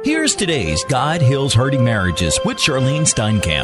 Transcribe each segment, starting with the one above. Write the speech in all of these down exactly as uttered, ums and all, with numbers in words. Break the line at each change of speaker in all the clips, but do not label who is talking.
Here's today's God Heals Hurting Marriages with Charlene Steinkamp.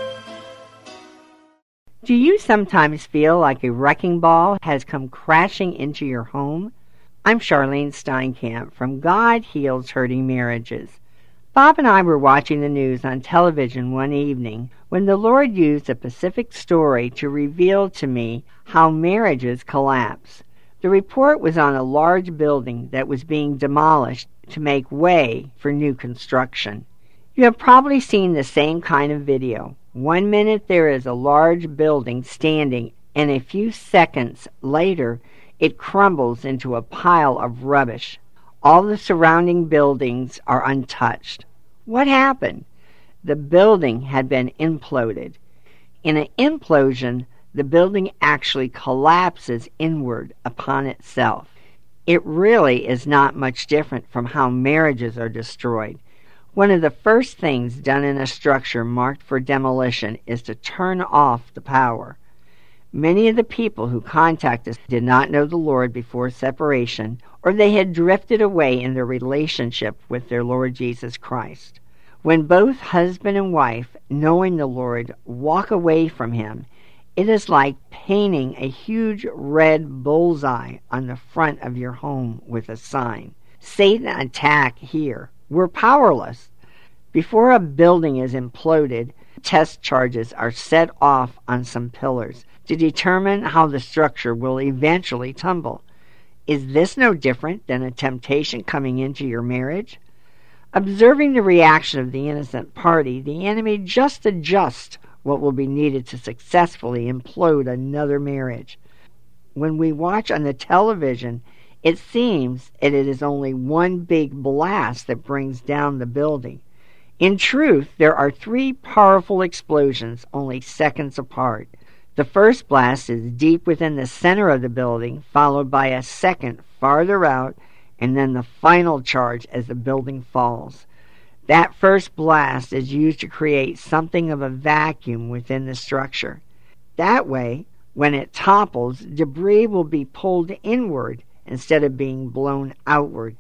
Do you sometimes feel like a wrecking ball has come crashing into your home? I'm Charlene Steinkamp from God Heals Hurting Marriages. Bob and I were watching the news on television one evening when the Lord used a specific story to reveal to me how marriages collapse. The report was on a large building that was being demolished to make way for new construction. You have probably seen the same kind of video. One minute there is a large building standing, and a few seconds later it crumbles into a pile of rubbish. All the surrounding buildings are untouched. What happened? The building had been imploded. In an implosion, the building actually collapses inward upon itself. It really is not much different from how marriages are destroyed. One of the first things done in a structure marked for demolition is to turn off the power. Many of the people who contact us did not know the Lord before separation, or they had drifted away in their relationship with their Lord Jesus Christ. When both husband and wife, knowing the Lord, walk away from Him, it is like painting a huge red bullseye on the front of your home with a sign. Satan attack here. We're powerless. Before a building is imploded, test charges are set off on some pillars to determine how the structure will eventually tumble. Is this no different than a temptation coming into your marriage? Observing the reaction of the innocent party, the enemy just adjusts what will be needed to successfully implode another marriage. When we watch on the television, it seems that it is only one big blast that brings down the building. In truth, there are three powerful explosions only seconds apart. The first blast is deep within the center of the building, followed by a second farther out, and then the final charge as the building falls. That first blast is used to create something of a vacuum within the structure. That way, when it topples, debris will be pulled inward instead of being blown outward.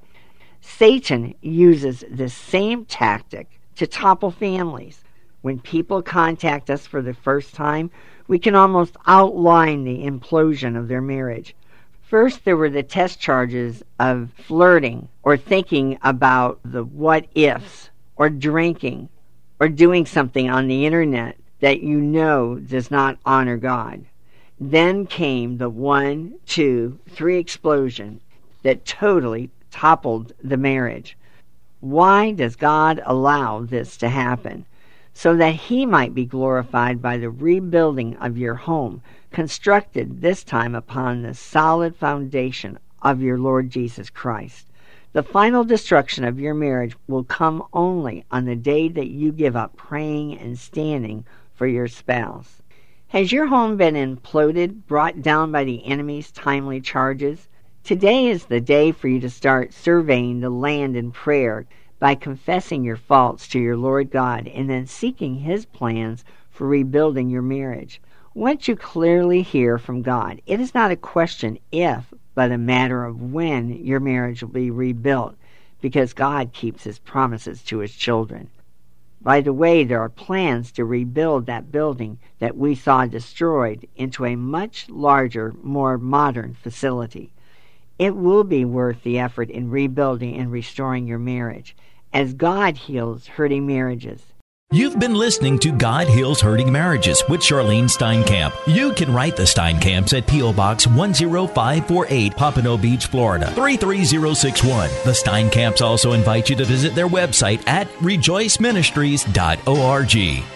Satan uses this same tactic to topple families. When people contact us for the first time, we can almost outline the implosion of their marriage. First, there were the test charges of flirting or thinking about the what-ifs, or drinking, or doing something on the internet that you know does not honor God. Then came the one, two, three explosion that totally toppled the marriage. Why does God allow this to happen? So that He might be glorified by the rebuilding of your home, constructed this time upon the solid foundation of your Lord Jesus Christ. The final destruction of your marriage will come only on the day that you give up praying and standing for your spouse. Has your home been imploded, brought down by the enemy's timely charges? Today is the day for you to start surveying the land in prayer by confessing your faults to your Lord God and then seeking His plans for rebuilding your marriage. Once you clearly hear from God, it is not a question if, but a matter of when your marriage will be rebuilt, because God keeps His promises to His children. By the way, there are plans to rebuild that building that we saw destroyed into a much larger, more modern facility. It will be worth the effort in rebuilding and restoring your marriage, as God heals hurting marriages.
You've been listening to God Heals Hurting Marriages with Charlene Steinkamp. You can write the Steinkamps at P O. Box one zero five four eight, Pompano Beach, Florida, three three zero six one. The Steinkamps also invite you to visit their website at rejoice ministries dot org.